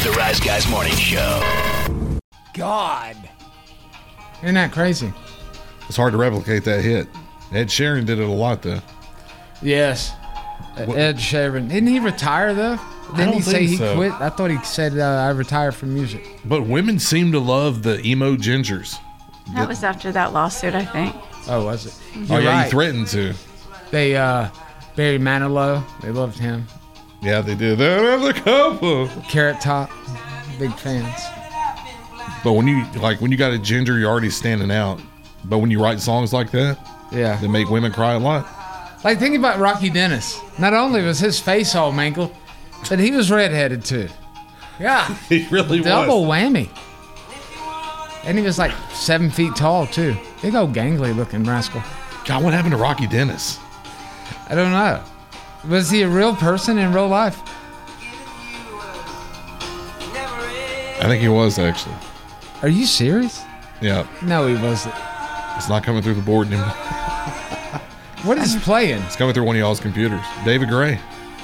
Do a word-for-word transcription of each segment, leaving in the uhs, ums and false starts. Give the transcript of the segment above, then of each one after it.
The Rise Guys Morning Show. God. Isn't that crazy? It's hard to replicate that hit. Ed Sheeran did it a lot, though. Yes. What- Ed Sheeran. Didn't he retire, though? Didn't don't he say think he so. quit? I thought he said, uh, I retired from music. But women seem to love the emo gingers. That was after that lawsuit, I think. Oh, was it? Oh, You're yeah, right. he threatened to. They, uh, Barry Manilow, they loved him. Yeah, they did. They're the couple. Carrot Top, big fans. But when you like when you got a ginger, you're already standing out. But when you write songs like that, Yeah. they make women cry a lot. Like, think about Rocky Dennis. Not only was his face all mangled, but he was redheaded, too. Yeah. He really Double was. whammy. And he was like seven feet tall, too. Big old gangly looking rascal. God, what happened to Rocky Dennis? I don't know. Was he a real person in real life? I think he was, actually. Are you serious? Yeah, No, he wasn't. it's not coming through the board anymore. What is playing? It's coming through one of y'all's computers. David Gray.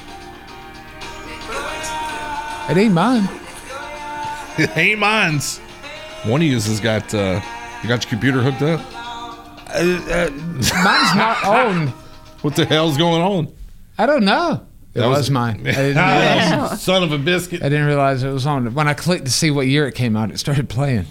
It ain't mine. Hey, mine's. One of you has got, uh, you got your computer hooked up? Mine's not on. What the hell's going on? I don't know. It That was, was- mine. I didn't, realize, Son of a biscuit. I didn't realize it was on. When I clicked to see what year it came out, it started playing.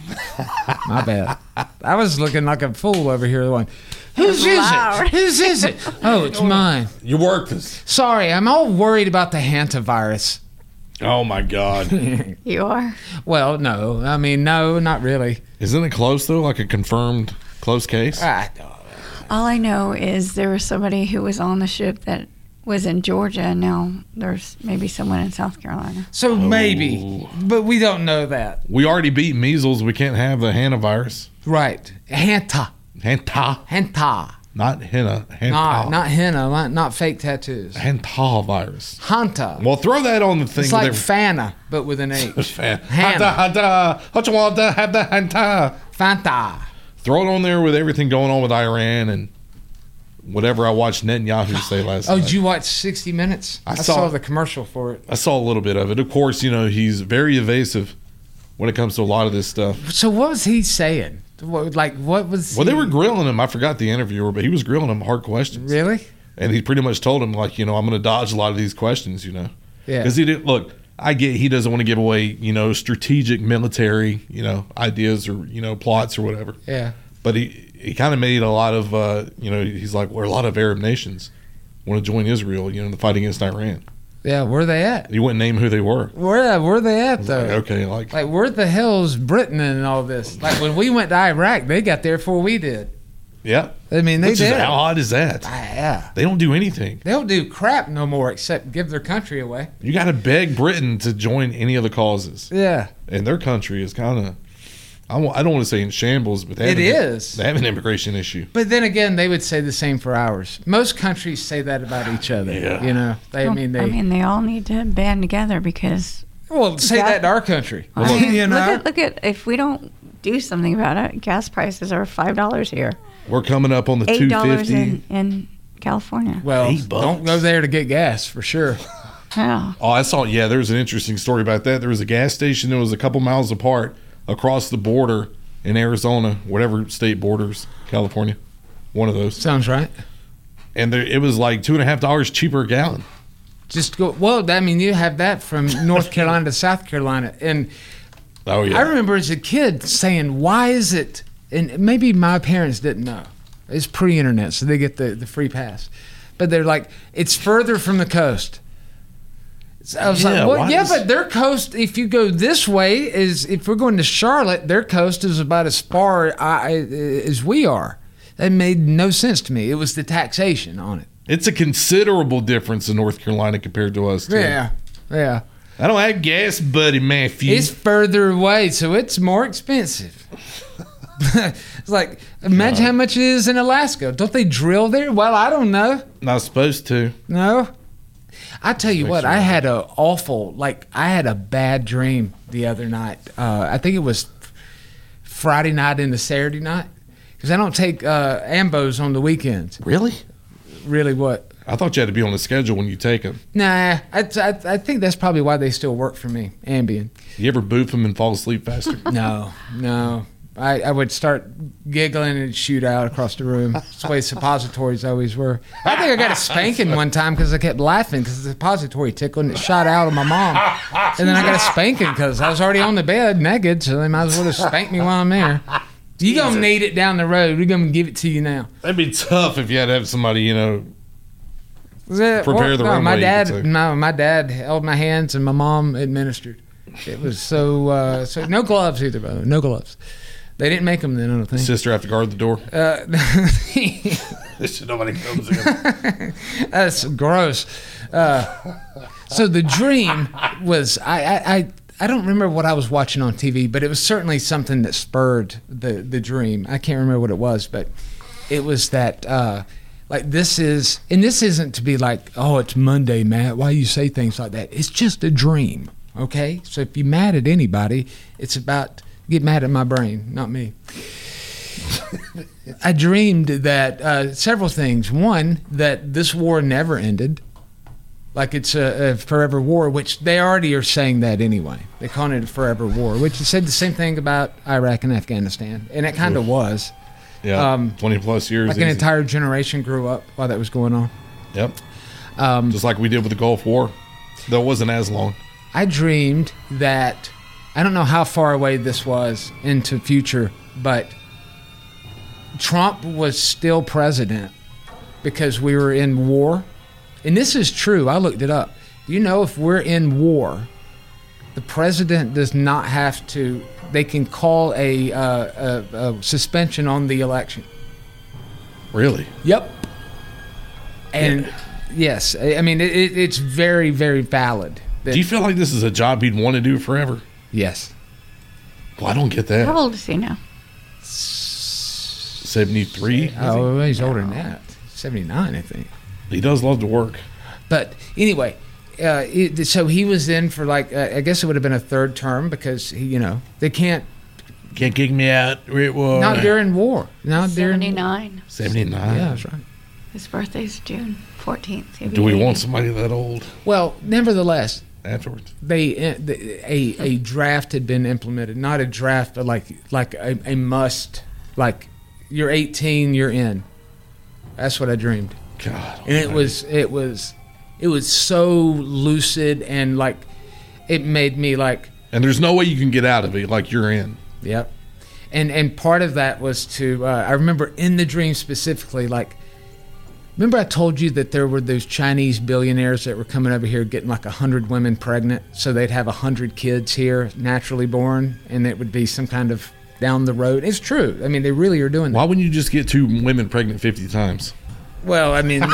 My bad. I was looking like a fool over here going, whose is loud. it? Whose is it? Oh, it's mine. You worked this. Sorry, I'm all worried about the hantavirus. Oh, my God. You are? Well, no. I mean, no, not really. Isn't it close, though? Like a confirmed close case? I don't. All I know is there was somebody who was on the ship that was in Georgia, and now there's maybe someone in South Carolina. So maybe, but we don't know that. We already beat measles. We can't have the hantavirus. Right. Hanta. Hanta. Hanta. Not henna. Hanta. Not, not henna, not, not fake tattoos. Hanta virus. Hanta. Well, throw that on the thing. It's like there. Fanta, but with an H. Fan. Hannah. Hanta, hanta. What you want to have the hanta? Fanta. Throw it on there with everything going on with Iran and whatever I watched Netanyahu say last Oh, night. did you watch sixty minutes? I I, saw- saw, the commercial for it. I saw a little bit of it. Of course, you know, he's very evasive when it comes to a lot of this stuff. So what was he saying? What, like, what was Well, he, they were grilling him. I forgot the interviewer, but he was grilling him hard questions. Really? And he pretty much told him, like, you know, I'm going to dodge a lot of these questions, you know. Yeah. Because he didn't, look, I get he doesn't want to give away, you know, strategic military, you know, ideas or, you know, plots or whatever. Yeah. But he, he kind of made a lot of, uh, you know, he's like, well, a lot of Arab nations want to join Israel, you know, in the fight against Iran. Yeah, where they at? He wouldn't name who they were. Where where they at, though? Like, okay, like, Like, where the hell's Britain and all this? Like, when we went to Iraq, they got there before we did. yeah. I mean, they Which did. is, how odd is that? Ah, yeah. They don't do anything. They don't do crap no more except give their country away. You got to beg Britain to join any of the causes. Yeah. And their country is kind of, I w- I don't want to say in shambles, but they have, It an, is. they have an immigration issue. But then again, they would say the same for ours. Most countries say that about each other. Yeah. You know, they, I Well, mean, they I mean, they all need to band together because well say Yeah. that in our country. I mean, you know, look at look at if we don't do something about it, gas prices are five dollars here, We're coming up on the eight two dollars fifty. in, in California. well, Eight bucks. don't go there to get gas for sure. Yeah, Oh, I saw, yeah, there's an interesting story about that. There was a gas station that was a couple miles apart across the border in Arizona, whatever state borders, California, one of those. Sounds right. And there, it was like two and a half dollars cheaper a gallon. Just go. Well, I mean, you have that from North Carolina to South Carolina, and Oh, yeah. I remember as a kid saying, "Why is it?" And maybe my parents didn't know. It's pre-internet, so they get the, the free pass. But they're like, "It's further from the coast." So I was Yeah, like, "Well, why yeah, is- but their coast. If you go this way, is if we're going to Charlotte, their coast is about as far I, as we are." That made no sense to me. It was the taxation on it. It's a considerable difference in North Carolina compared to us, too. Yeah, yeah. I don't have gas, buddy, Matthew. It's further away, so it's more expensive. It's like, imagine how much it is in Alaska. Don't they drill there? Well, I don't know. Not supposed to. No. I tell you what, I had a awful, like, I had a bad dream the other night. Uh, I think it was Friday night into Saturday night. Because I don't take uh, Ambos on the weekends. Really? Really what? I thought you had to be on the schedule when you take them. Nah, I, I, I think that's probably why they still work for me, Ambien. You ever boof them and fall asleep faster? No, no. I, I would start giggling and shoot out across the room. That's the way suppositories always were. I think I got a spanking one time because I kept laughing because the suppository tickled and it shot out of my mom. And then I got a spanking because I was already on the bed naked, so they might as well just spank me while I'm there. You gonna need it down the road. We're gonna give it to you now. That'd be tough if you had to have somebody, you know, It, prepare well, the no, room. my way, dad, my, my dad held my hands and my mom administered. It was so uh, so no gloves either, by the way. No gloves. They didn't make them then, I don't think. Sister have to guard the door. Uh, Nobody comes in. That's gross. Uh, so the dream was I, I, I I don't remember what I was watching on T V, but it was certainly something that spurred the the dream. I can't remember what it was, but it was that uh, like this is and this isn't to be like, oh, it's Monday, Matt. Why you say things like that? It's just a dream, okay? So if you're mad at anybody, it's about get mad at my brain, not me. I dreamed that uh, several things. One, that this war never ended. Like it's a, a forever war, which they already are saying that anyway. They're calling it a forever war, which said the same thing about Iraq and Afghanistan. And it kind of was. Yeah, Um, twenty plus years. Like an easy. entire generation grew up while that was going on. Yep. Um, Just like we did with the Gulf War. Though it wasn't as long. I dreamed that, I don't know how far away this was into future, but Trump was still president because we were in war. And this is true. I looked it up. Do you know if we're in war, the president does not have to, they can call a, uh, a, a suspension on the election. Really? Yep. And yeah. Yes, I I mean, it, it, it's very, very valid. That, Do you feel like this is a job he'd want to do forever? yes. Well, I don't get that. How old is he now? seventy-three? Oh, well, he's older than that. seventy-nine, I think. He does love to work. But anyway, uh, it, so he was in for like, uh, I guess it would have been a third term because, he, you know, they can't, Can't kick me out. It was not during war. Not during seventy-nine. seventy-nine. Yeah, that's right. His birthday's June fourteenth. Do we want somebody that old Well, nevertheless, afterwards? they uh, the, a a draft had been implemented. Not a draft, but like like a, a must. Like you're eighteen, you're in. That's what I dreamed, God. and it was it was it was so lucid and like it made me like. And there's no way you can get out of it. Like you're in. Yep. And and part of that was to, uh, I remember in the dream specifically, like, remember I told you that there were those Chinese billionaires that were coming over here getting like one hundred women pregnant so they'd have one hundred kids here naturally born and it would be some kind of down the road. It's true. I mean, they really are doing that. Why wouldn't you just get two women pregnant fifty times? Well, I mean,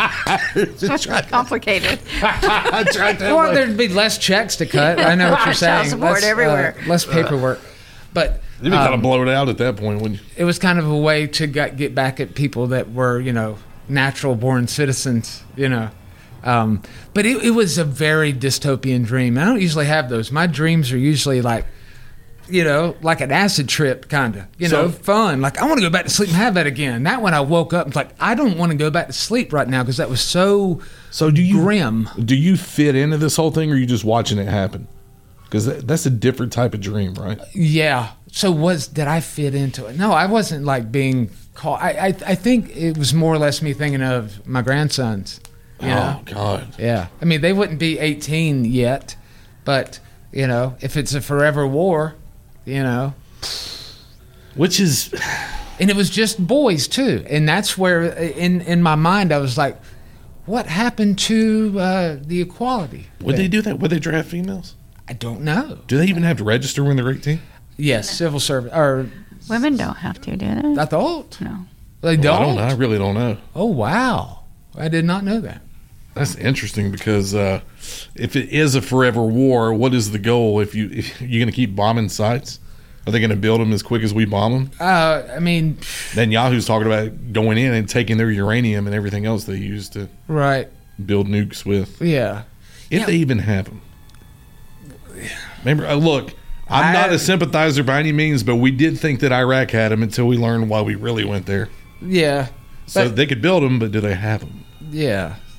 Complicated. well, there'd be less checks to cut. I know what you're Child saying. support less, uh, everywhere. less paperwork. But You'd be kind of um, blown out at that point, wouldn't you? it was kind of a way to get, get back at people that were, you know, natural born citizens, you know. Um, but it, it was a very dystopian dream. I don't usually have those. My dreams are usually like, you know, like an acid trip, kind of, you know, So- fun. Like, I want to go back to sleep and have that again. That one I woke up and was like, I don't want to go back to sleep right now because that was so So do you grim. Do you fit into this whole thing, or are you just watching it happen? Because that, that's a different type of dream, right? Yeah. So was did I fit into it? No, I wasn't like being called. I I, I think it was more or less me thinking of my grandsons. You know? Oh God. Yeah. I mean, they wouldn't be eighteen yet, but you know, if it's a forever war, you know, Which is, and it was just boys too, and that's where in in my mind I was like, what happened to uh, the equality? would they do that? Would they draft females? I don't know. Do they even have to register when they're eighteen? Yes, civil service or Women don't have to, do they? I thought No. they Well, don't. I don't know. I really don't know. Oh wow, I did not know that. That's interesting because uh, if it is a forever war, what is the goal? If you if you're going to keep bombing sites, are they going to build them as quick as we bomb them? Uh, I mean, Then Yahoo's talking about going in and taking their uranium and everything else they use to right? build nukes with, Yeah. if Yeah. they even have them. Remember, uh, look, I'm I- not a sympathizer by any means, but we did think that Iraq had them until we learned why we really went there. Yeah. So But- they could build them, but do they have them? Yeah.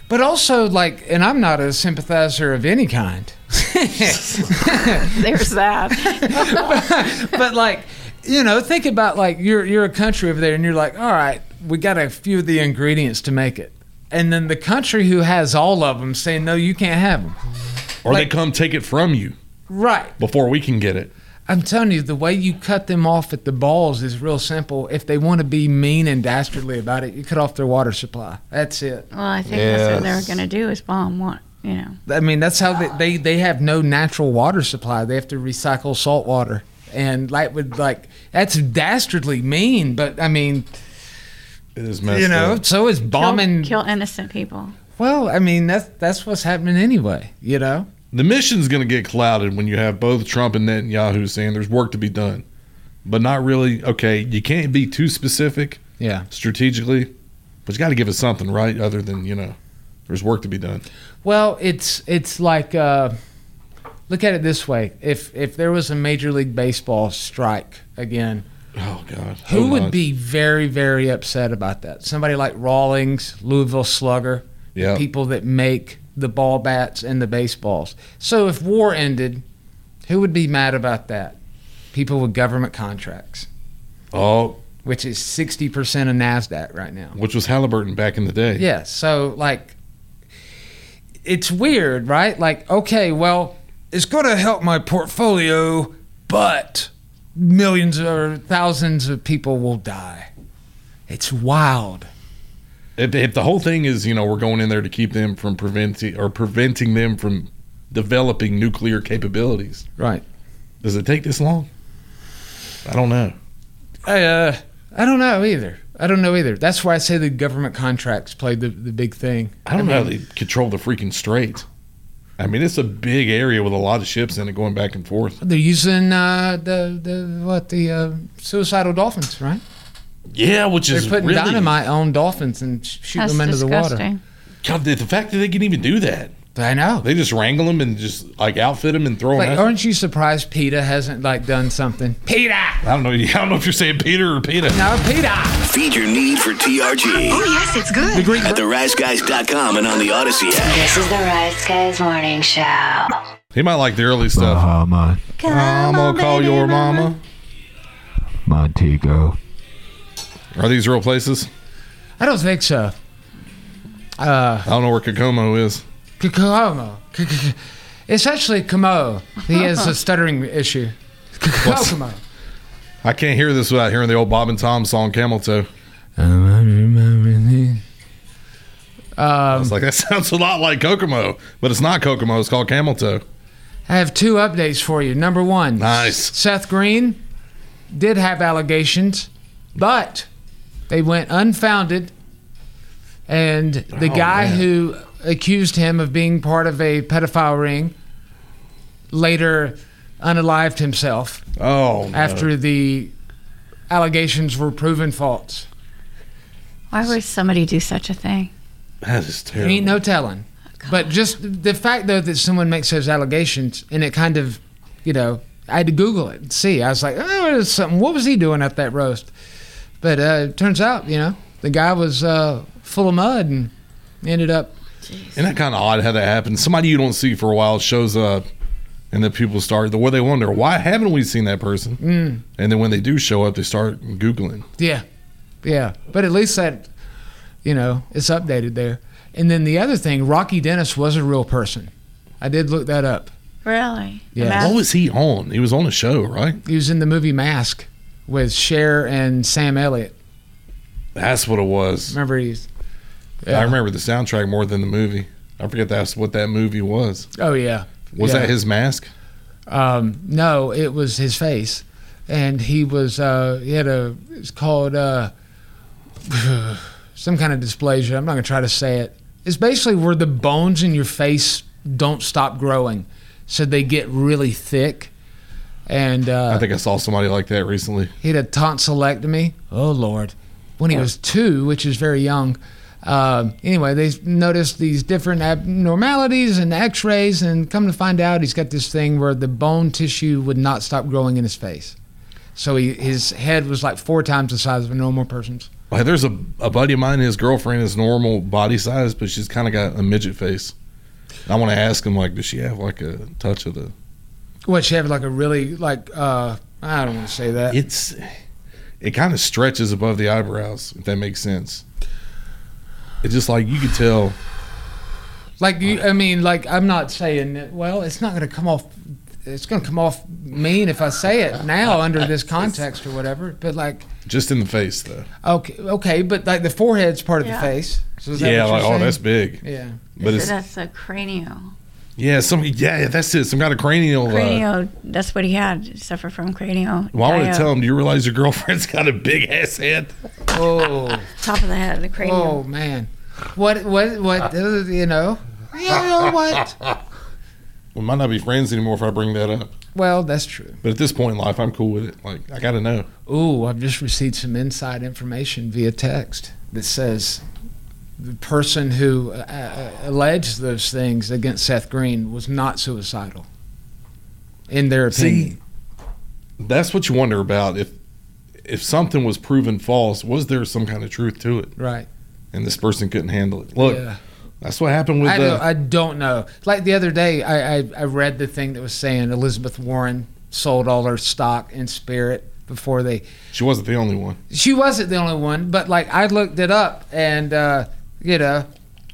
But also, like, and I'm not a sympathizer of any kind. There's that. but, but like, you know, think about like you're you're a country over there, and you're like, all right, we got a few of the ingredients to make it, and then the country who has all of them saying no, you can't have them, Or like, they come take it from you right? before we can get it. I'm telling you, the way you cut them off at the balls is real simple. If they want to be mean and dastardly about it, you cut off their water supply. That's it. Well, I think that's what they're Yes. going to do is bomb one, you know. I mean, that's how they, they, they have no natural water supply. They have to recycle salt water. And like would like that's dastardly mean, but I mean, It is messed you know, up. so is Kill, bombing. kill innocent people. Well, I mean, that's that's what's happening anyway, you know. The mission's going to get clouded when you have both Trump and Netanyahu saying there's work to be done, but not really. Okay, you can't be too specific Yeah. strategically, but you got to give us something, right? Other than, you know, there's work to be done. Well, it's it's like uh, look at it this way: if if there was a Major League Baseball strike again, Oh God, who Hold would on. be very very upset about that? Somebody like Rawlings, Louisville Slugger, Yeah. the people that make the ball bats and the baseballs. So if war ended, who would be mad about that? People with government contracts, Oh, which is sixty percent of NASDAQ right now. which was Halliburton back in the day. Yeah, so like it's weird, right? Like, okay, well, it's going to help my portfolio, but millions or thousands of people will die. It's wild. If, if the whole thing is, you know, we're going in there to keep them from preventing or preventing them from developing nuclear capabilities, Right. does it take this long? I don't know. I, uh, I don't know either. I don't know either. That's why I say the government contracts played the, the big thing. I don't know how mean, they control the freaking strait. I mean, it's a big area with a lot of ships in it going back and forth. They're using uh, the, the, what, the uh, suicidal dolphins, right? Yeah, which They're is putting really dynamite on dolphins and sh- shooting That's them into the water. disgusting. God, the, the fact that they can even do that. I know. They just wrangle them and just like outfit them and throw them Like, out. aren't you surprised PETA hasn't like done something? PETA! I don't know. I don't know if you're saying Peter or Peter. No, PETA! Feed your need for T R G Oh, yes, it's good. at the rise guys dot com and on the Odyssey app. This is the Rise Guys Morning Show. He might like the early stuff. Bahama, I'm gonna call your mama. Montego. Are these real places? I don't think so. Uh, I don't know where Kokomo is. Kokomo. It's actually Komo. He has a stuttering issue. What's- Kokomo. I can't hear this without hearing the old Bob and Tom song Camel Toe. Um, It's like that sounds a lot like Kokomo, but it's not Kokomo. It's called Camel Toe. I have two updates for you. Number one, Nice. Seth Green did have allegations, but they went unfounded. And the Oh, guy man. who accused him of being part of a pedophile ring later unalived himself Oh, no. after the allegations were proven false. Why would somebody do such a thing? That is There terrible. ain't no telling. But just the fact, though, that someone makes those allegations, and it kind of, you know, I had to Google it and see. I was like, oh, there's something. What was he doing at that roast? But uh, it turns out, you know, the guy was uh, full of mud and ended up. Isn't that kind of odd how that happens? Somebody you don't see for a while shows up, and then people start, the way they wonder, why haven't we seen that person? Mm. And then when they do show up, they start Googling. Yeah, yeah. But at least that, you know, it's updated there. And then the other thing, Rocky Dennis was a real person. I did look that up. Really? The Yeah. mask- What was he on? He was on a show, right? He was in the movie Mask with Cher and Sam Elliott. That's what it was. Remember he's. I remember the soundtrack more than the movie. I forget that's what that movie was. Oh yeah. Was Yeah. that his mask? Um, no, it was his face, and he was uh, he had a it's called uh, some kind of dysplasia. I'm not gonna try to say it. It's basically where the bones in your face don't stop growing, so they get really thick. And uh, I think I saw somebody like that recently. he had a tonsillectomy. Oh Lord, when he was two, which is very young. Um, anyway, they noticed these different abnormalities and X-rays, and come to find out, he's got this thing where the bone tissue would not stop growing in his face. So he, his head was like four times the size of a normal person's. Like, there's a, a buddy of mine, his girlfriend is normal body size, but she's kind of got a midget face. And I want to ask him, like, does she have like a touch of the? What, she have like a really like? uh I don't want to say that. It's it kind of stretches above the eyebrows, if that makes sense. It's just like you could tell. Like you, I mean, like I'm not saying that. Well, it's not going to come off. It's going to come off mean if I say it now under this context or whatever. But like, just in the face, though. Okay, okay, but like the forehead's part of Yeah. the face. So is that Yeah, what you're like oh, saying? that's big. Yeah. But so it's that's a cranial. yeah, some yeah, that's it. Some kind of cranial. Uh, Cranial. That's what he had. Suffer from cranial. well, I want to dio- tell him. Do you realize your girlfriend's got a big ass head? Oh, Top of the head, the cranial. oh man, what, what, what? uh, You know, you know what? We might not be friends anymore if I bring that up. Well, that's true. But at this point in life, I'm cool with it. Like, I got to know. Ooh, I've just received some inside information via text that says the person who uh, uh, alleged those things against Seth Green was not suicidal, in their opinion. See, that's what you wonder about. If if something was proven false, was there some kind of truth to it? Right. And this person couldn't handle it. Look, Yeah. that's what happened with I, the. don't, I don't know. Like the other day, I, I, I read the thing that was saying Elizabeth Warren sold all her stock in Spirit before they. she wasn't the only one. She wasn't the only one, but like I looked it up, and uh, you know,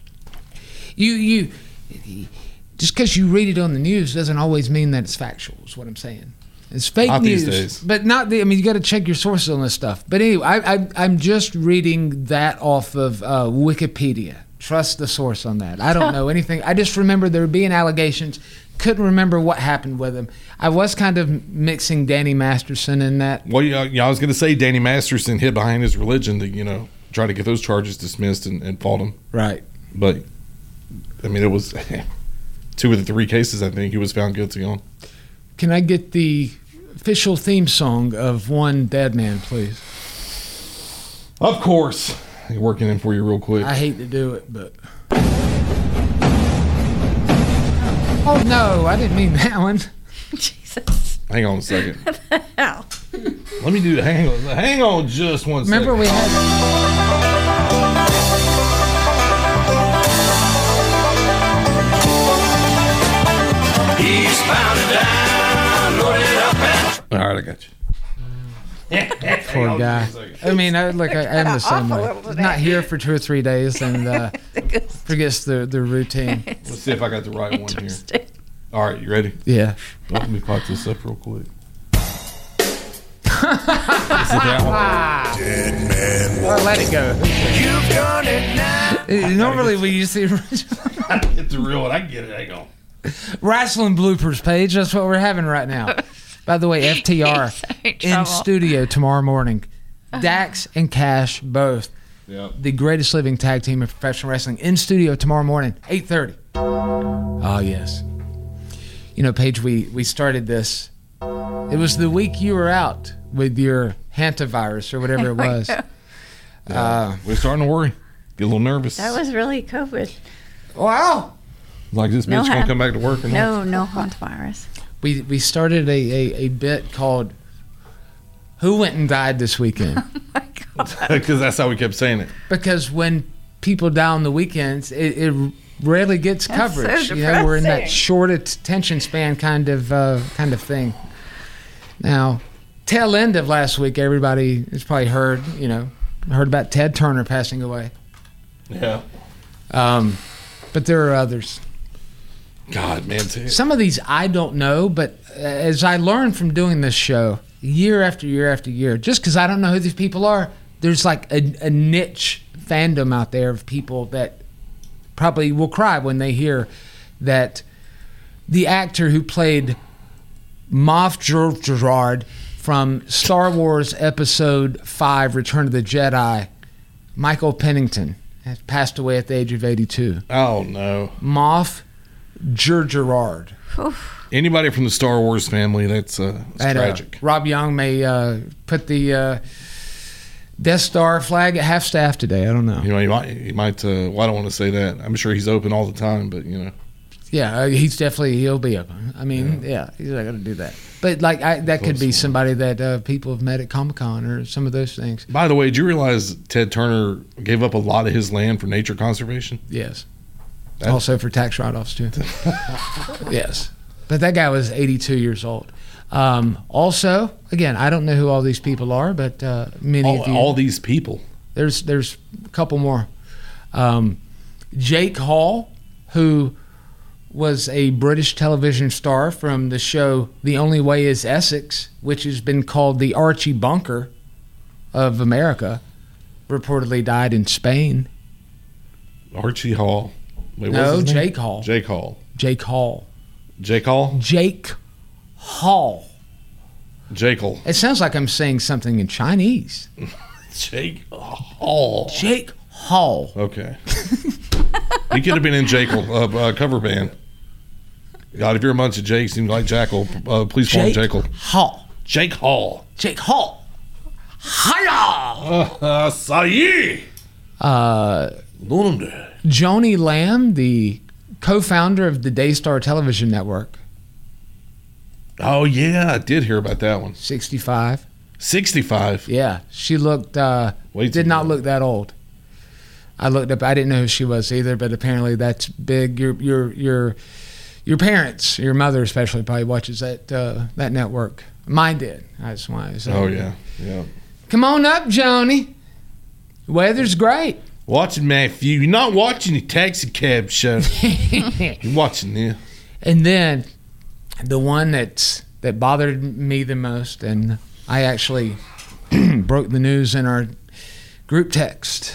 you you just because you read it on the news doesn't always mean that it's factual. Is what I'm saying. It's fake Not news, these days. but not the. I mean, you got to check your sources on this stuff. But anyway, I, I I'm just reading that off of uh, Wikipedia. Trust the source on that. I don't know anything. I just remember there being allegations. Couldn't remember what happened with him. I was kind of mixing Danny Masterson in that. Well, yeah, yeah I was going to say Danny Masterson hid behind his religion to, you know, try to get those charges dismissed and, and fought him. Right. But, I mean, it was two of the three cases I think he was found guilty on. Can I get the official theme song of One Dead Man, please? Of course. I'm working in for you real quick. I hate to do it, but. Oh no, I didn't mean that one. Jesus. Hang on a second. Hell. Let me do hang on hang on just one second. Remember we had. He's pounded down, loaded up and All right, I got you. Poor guy. I mean, I, look, I, I'm the same way. awful He's not here for two or three days and uh, forgets the, the routine. Let's see if I got the right one here. Interesting. All right, you ready? Yeah. Let me pop this up real quick. Is it that one? Oh, let it go. you've done it now. Uh, Normally we use the original I get the real one. I get it. Hang on. wrestling bloopers page. That's what we're having right now. By the way, F T R in in trouble. studio tomorrow morning. Dax and Cash both. Yeah. The greatest living tag team in professional wrestling in studio tomorrow morning, eight thirty. Oh, yes. You know, Paige, we, we started this. It was the week you were out with your hantavirus or whatever it was. Uh, We're starting to worry. Get a little nervous. That was really COVID. wow. like this No bitch gonna hand- come back to work or not? No, no hantavirus. We, we started a, a, a bit called Who Went and Died This Weekend? Oh my God. Because that's how we kept saying it. Because when people die on the weekends, it, it rarely gets That's coverage. so you know, we're in that depressing. short attention span kind of uh, kind of thing. Now, tail end of last week, everybody has probably heard, you know, heard about Ted Turner passing away. Yeah. Um, but there are others. God, man. T- Some of these I don't know, but as I learned from doing this show year after year after year, just because I don't know who these people are, there's like a, a niche fandom out there of people that probably will cry when they hear that the actor who played Moff Gideon from Star Wars Episode five, Return of the Jedi, Michael Pennington, has passed away at the age of eighty-two. oh, no. Moff Gideon. Anybody from the Star Wars family, that's, uh, that's And, uh, tragic. Rob Young may uh, put the uh, Death Star flag at half staff today. I don't know. You know, he might, he might uh, well, I don't want to say that. I'm sure he's open all the time, but, you know. Yeah, uh, he's definitely, he'll be open. I mean, yeah, he's not going to do that. But like I, that could be somebody that uh, people have met at Comic-Con or some of those things. By the way, did you realize Ted Turner gave up a lot of his land for nature conservation? Yes. That's- Also for tax write-offs too. Yes. But that guy was eighty-two years old. Um, also, again, I don't know who all these people are, but uh, many All, of you. all these people. There's there's a couple more. Um, Jake Hall, who was a British television star from the show The Only Way is Essex, which has been called the Archie Bunker of America, reportedly died in Spain. Archie Hall. Wait, No, what's his name? Jake Hall. Jake Hall. Jake Hall. Jake Hall? Jake Hall. Jake Hall. It sounds like I'm saying something in Chinese. Jake Hall. Jake Hall. Okay. He could have been in Jekyll, uh, uh, cover band. God, if you're a bunch of Jakes and you like Jackal, uh, please call him Jake Jekyll. Hall. Jake Hall. Jake Hall. Hiya! Uh, Sayi. Uh, Joni Lamb, the co-founder of the Daystar Television Network, Oh, yeah, I did hear about that one. sixty-five. sixty-five. Yeah, she looked, uh, Way too did not young. look that old. I looked up, I didn't know who she was either, but apparently that's big. Your your your your parents, your mother especially, probably watches that uh, that network. Mine did. That's why. I said, Oh, yeah. Yeah. Come on up, Joni. Weather's great. Watching Matthew. You're not watching the taxi cab show. You're watching this. And then the one that's that bothered me the most, and I actually broke the news in our group text.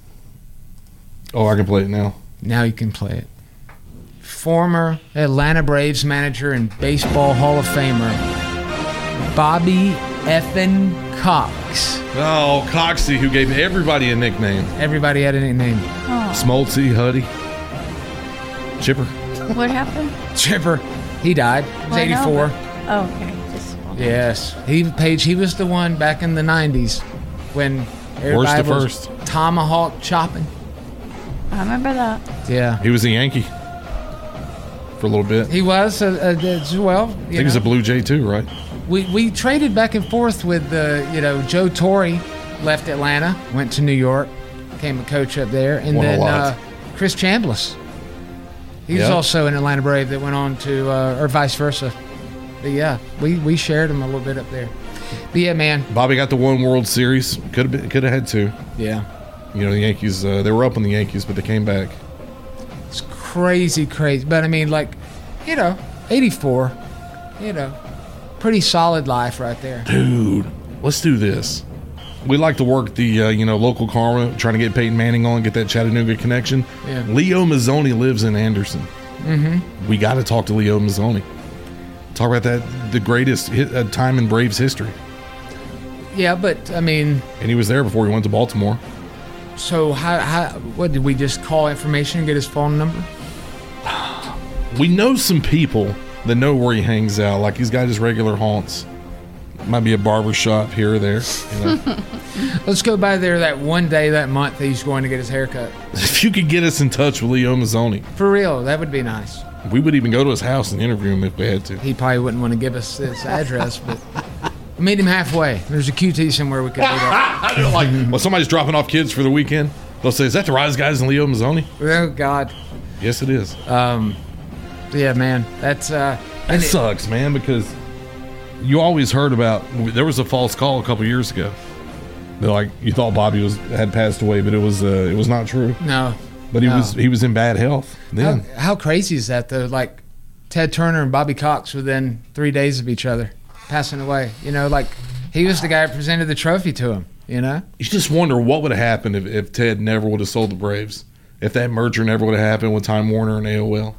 Oh, I can play it now. Now you can play it. Former Atlanta Braves manager and Baseball Hall of Famer Bobby effin' Cox. Oh, Coxie, who gave everybody a nickname. Everybody had a nickname. Oh, Smoltzy, Huddy, Chipper. what happened? Chipper. He died. He was Well, I know, eighty-four. but- Oh, okay. Just, Yes, he Page. He was the one back in the nineties when everybody to was first. tomahawk chopping. I remember that. Yeah, He was a Yankee for a little bit. he was uh, uh, as well. I You think he was know. a Blue Jay too, right? we we traded back and forth with the you know Joe Torre left Atlanta, went to New York, became a coach up there, and Won a then lot. uh, Chris Chambliss. He's Yeah. also an Atlanta Brave that went on to, uh, or vice versa. But yeah, we, we shared him a little bit up there. But yeah, man. Bobby got the one World Series. Could have been, could have had two. Yeah. You know, the Yankees. Uh, they were up on the Yankees, but they came back. It's crazy, crazy. But I mean, like, you know, eighty-four, you know, pretty solid life right there. Dude, let's do this. We like to work the uh, you know local karma, trying to get Peyton Manning on, get that Chattanooga connection. Yeah. Leo Mazzoni lives in Anderson. Mm-hmm. We got to talk to Leo Mazzoni. Talk about that, the greatest hit, uh, time in Braves history. Yeah, but I mean, And he was there before he went to Baltimore. so how, how, what did we just call information and get his phone number? We know some people that know where he hangs out. Like he's got his regular haunts. Might be a barber shop here or there. You know? Let's go by there that one day that month that he's going to get his hair cut. If you could get us in touch with Leo Mazzoni, For real, that would be nice. we would even go to his house and interview him if we had to. He probably wouldn't want to give us his address, but meet him halfway. There's a Q T somewhere we could do that. I don't like when somebody's dropping off kids for the weekend. They'll say, "Is that the Rise Guys and Leo Mazzoni?" Oh God. Yes, it is. Um, yeah, man, that's uh, That sucks, man, because you always heard about. There was a false call a couple years ago. They're like, you thought Bobby was had passed away, but it was uh, it was not true. no. But he No. was he was in bad health How, then. how crazy is that though? Like Ted Turner and Bobby Cox within three days of each other passing away. You know, like he was the guy who presented the trophy to him. You know. You just wonder what would have happened if, if Ted never would have sold the Braves, if that merger never would have happened with Time Warner and A O L.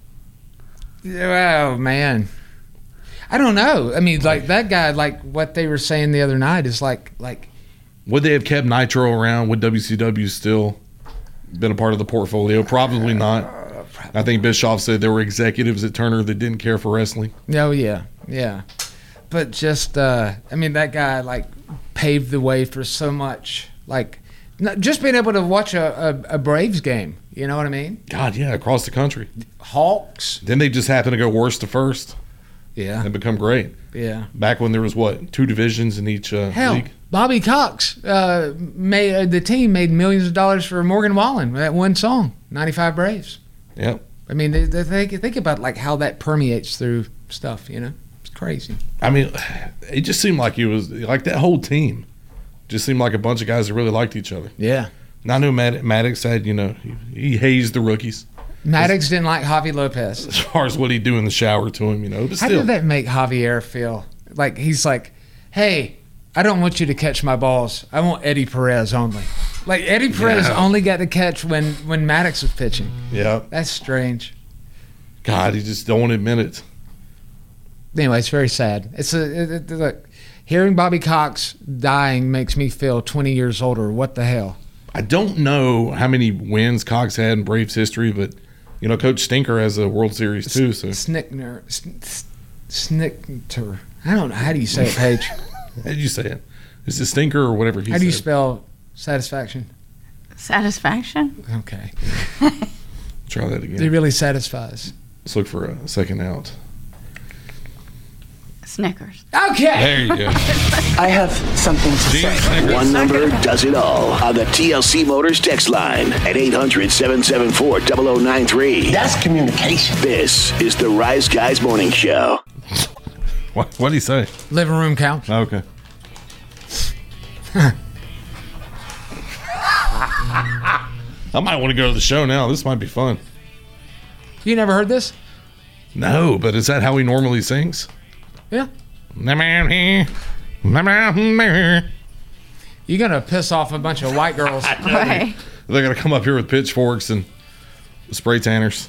Oh man, I don't know. I mean, like that guy, like what they were saying the other night is like, like Would they have kept Nitro around? Would W C W still been a part of the portfolio? Probably not. I think Bischoff said there were executives at Turner that didn't care for wrestling. oh yeah, yeah. But just, uh, I mean, that guy like paved the way for so much. Like, not, just being able to watch a, a, a Braves game. You know what I mean? God, yeah, across the country. Hawks. Then they just happened to go worst to first. Yeah. and become great. Yeah. Back when there was what two divisions in each uh, Hell, league. Bobby Cox uh, made uh, the team made millions of dollars for Morgan Wallen with that one song, ninety-five Braves. Yep. I mean, they, they think, think about like how that permeates through stuff. You know, it's crazy. I mean, it just seemed like it was like that whole team just seemed like a bunch of guys that really liked each other. Yeah. And I knew Mad- Maddox had, you know, he, he hazed the rookies Maddox didn't like Javi Lopez. as far as what he'd do in the shower to him, you know. But How still, did that make Javier feel? Like he's like, hey, I don't want you to catch my balls. I want Eddie Perez only. Like Eddie Perez Yeah. only got to catch when when Maddox was pitching. yeah. That's strange. God, he just don't want to admit it. Anyway, it's very sad. It's a it, it, look. Hearing Bobby Cox dying makes me feel twenty years older. What the hell? I don't know how many wins Cox had in Braves history, but you know, Coach Stinker has a World Series too. So Snickner, Snickter. I don't know. How do you say it, Paige? how did you say it? Is it Stinker or whatever he How do you said? spell satisfaction? Satisfaction? Okay. Try that It again. really satisfies. Let's look for a second out. Snickers. Okay. There you go. I have something to Gene say. Snickers. One number does it all on the T L C Motors text line at eight hundred, seven seven four, zero zero nine three. That's communication. This is the Rise Guys Morning Show. What what did he say? Living room couch. Okay. I might want to go to the show now. This might be fun. You never heard this? No, but is that how he normally sings? Yeah. They're You're gonna piss off a bunch of white girls. Right. gonna come up here with pitchforks and spray tanners.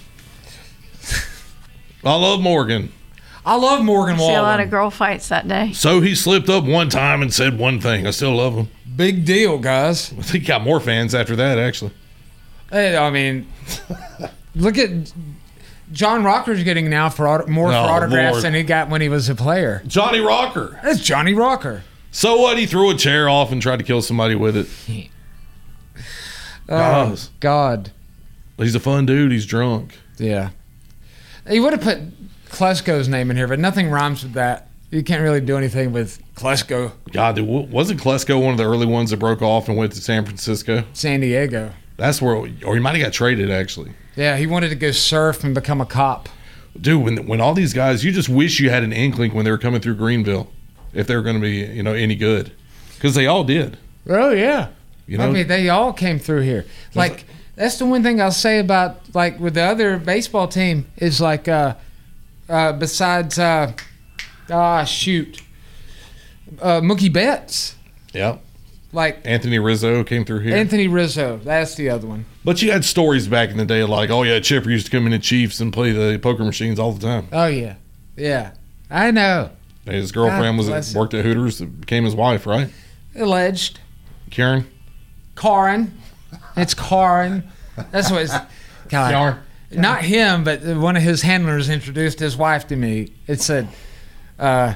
I love Morgan. I love Morgan See a lot Wallen. of girl fights that day. So he slipped up one time and said one thing. I still love him. Big deal, guys. I think he got more fans after that, actually. Hey, I mean, look at John Rocker's getting now for auto, more Oh, for autographs Lord. than he got when he was a player. Johnny Rocker. That's Johnny Rocker. So what? He threw a chair off and tried to kill somebody with it. Oh Guys. God. He's a fun dude. He's drunk. Yeah. He would have put Klesko's name in here, but nothing rhymes with that. You can't really do anything with Klesko. God, dude, wa- wasn't Klesko one of the early ones that broke off and went to San Francisco? San Diego. That's where, or he might have got traded, actually. Yeah, he wanted to go surf and become a cop. Dude, when when all these guys, you just wish you had an inkling when they were coming through Greenville, if they were going to be, you know, any good, because they all did. Oh yeah. You know, I mean, they all came through here. Like, that's the one thing I'll say about, like, with the other baseball team is, like, uh, uh, besides, uh, ah, shoot, uh, Mookie Betts. yeah. Like, Anthony Rizzo came through here. Anthony Rizzo. That's the other one. But you had stories back in the day like, oh, yeah, Chipper used to come in at Chiefs and play the poker machines all the time. Oh, yeah. Yeah. I know. His girlfriend God was bless worked at Hooters, became his wife, right? Alleged. Karen? Karen. It's Karen. That's what it's. God. Karen. Not him, but one of his handlers introduced his wife to me. It said, uh,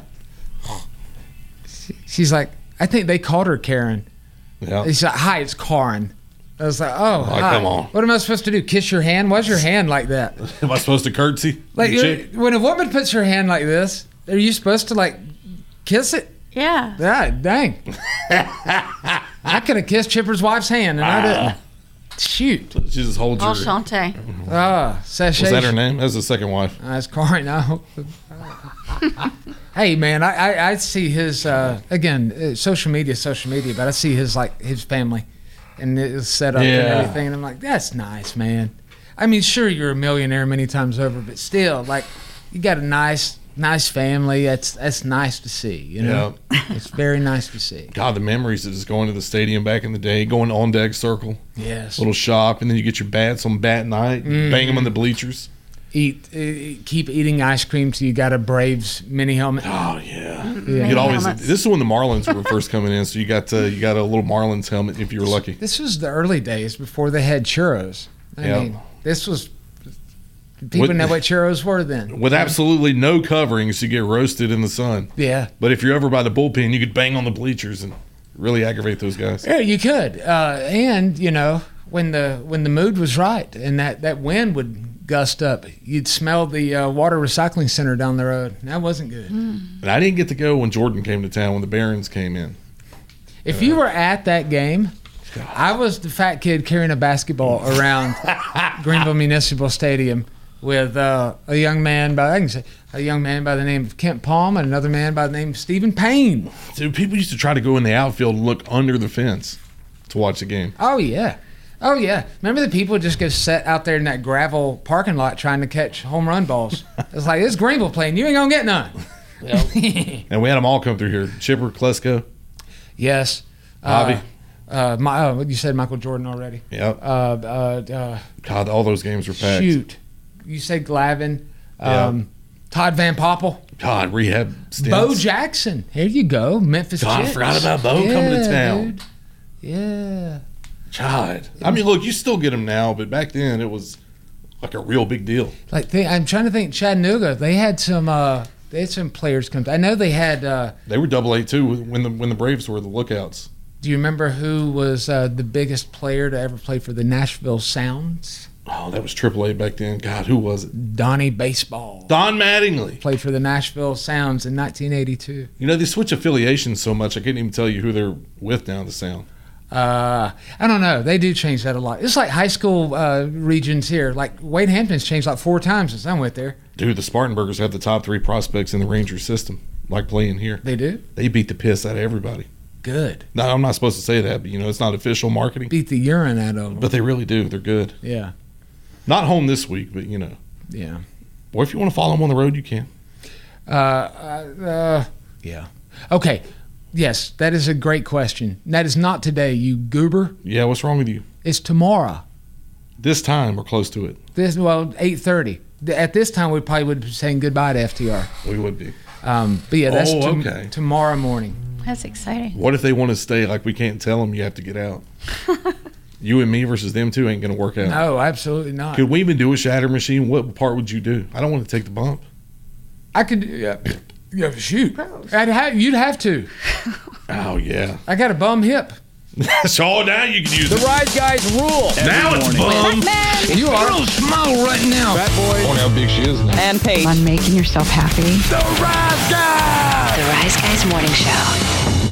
she's like, I think they called her Karen. Yeah. He's like, hi, it's Karen. I was like, oh, Like, hi. come on. What am I supposed to do? Kiss your hand? Why's your hand like that? Am I supposed to curtsy? Like, The chick? when a woman puts her hand like this, are you supposed to, like, kiss it? Yeah. Ah, dang. I could have kissed Chipper's wife's hand, and I didn't. Shoot. She just holds her. Enchante. Ah, sachet. Was that her name? That's the second wife. That's Karen. I hope. Hey, man, I, I, I see his, uh, again, uh, social media, social media, but I see his, like, his family and it's set up and Yeah. everything. And I'm like, that's nice, man. I mean, sure, you're a millionaire many times over, but still, like, you got a nice, nice family. That's that's nice to see, you know? It's very nice to see. God, the memories of just going to the stadium back in the day, going on deck circle, Yes. little shop, and then you get your bats on bat night, Mm-hmm. bang them on the bleachers. Eat, uh, keep eating ice cream till you got a Braves mini helmet. Oh yeah, Yeah. you'd always. helmets. This is when the Marlins were first coming in, so you got uh, you got a little Marlins helmet if you were lucky. This was the early days before they had churros. I Yeah. mean, this was people What- know what churros were then. With absolutely no coverings, you get roasted in the sun. Yeah, But if you're over by the bullpen, you could bang on the bleachers and really aggravate those guys. yeah, you could. Uh, and you know, when the when the mood was right, and that that wind would gust up. You'd smell the uh, water recycling center down the road. That wasn't good. And I didn't get to go when Jordan came to town, when the Barons came in. If you were at that game, I was the fat kid carrying a basketball around Greenville Municipal Stadium with uh, a young man by I can say a young man by the name of Kent Palm and another man by the name of Stephen Payne. Dude, people used to try to go in the outfield and look under the fence to watch the game. Oh yeah, oh yeah. Remember the people just go set out there in that gravel parking lot trying to catch home run balls? It's like, it's Greenville playing. You ain't gonna get none. And we had them all come through here. Chipper, Klesko, Yes. Bobby. Uh, uh, my, oh, you said Michael Jordan already. Yep. Uh, uh, uh, God, all those games were packed. shoot. You said Glavin. Yeah. Um, Todd Van Poppel. God, rehab stints. Bo Jackson. Here you go. Memphis God, I Chicks. forgot about Bo coming to town. Dude. Yeah. God. I mean, look, you still get them now, but back then it was like a real big deal. Like they, I'm trying to think. Chattanooga. They had some. Uh, they had some players come. I know they had. Uh, They were double A too when the when the Braves were the Lookouts. do you remember who was uh, the biggest player to ever play for the Nashville Sounds? Oh, that was triple A back then. God, who was it? Donnie Baseball. Don Mattingly. Played for the Nashville Sounds in nineteen eighty-two. You know, they switch affiliations so much, I couldn't even tell you who they're with now, the Sound. Uh, I don't know. They do change that a lot. It's like high school uh, regions here. Like Wade Hampton's changed like four times since I went there. Dude, the Spartanburgers have the top three prospects in the Ranger system, like playing here. They do? They beat the piss out of everybody. Good. No, I'm not supposed to say that, but, you know, it's not official marketing. Beat the urine out of them. But they really do. They're good. Yeah. Not home this week, but, you know. Yeah. Or if you want to follow them on the road, you can. Uh, uh, uh, yeah. Okay. Yes, that is a great question. That is not today, you goober. Yeah, what's wrong with you? It's tomorrow. This time, we're close to it. This well, eight thirty. At this time, we probably would be saying goodbye to F T R. We would be. Um, but yeah, that's Oh, tom- okay. tomorrow morning. That's exciting. What if they want to stay? Like, we can't tell them you have to get out. You and me versus them two ain't going to work out. No, absolutely not. Could we even do a shatter machine? What part would you do? I don't want to take the bump. I could. Yeah, yeah shoot. I'd have, you'd have to. Oh, yeah. I got a bum hip. So now you can use The it. Rise Guys rule. Now it's bum. You are real small right now. Fat boy. I wonder how big she is now. And Paige. On making yourself happy. The Rise Guys. The Rise Guys Morning Show.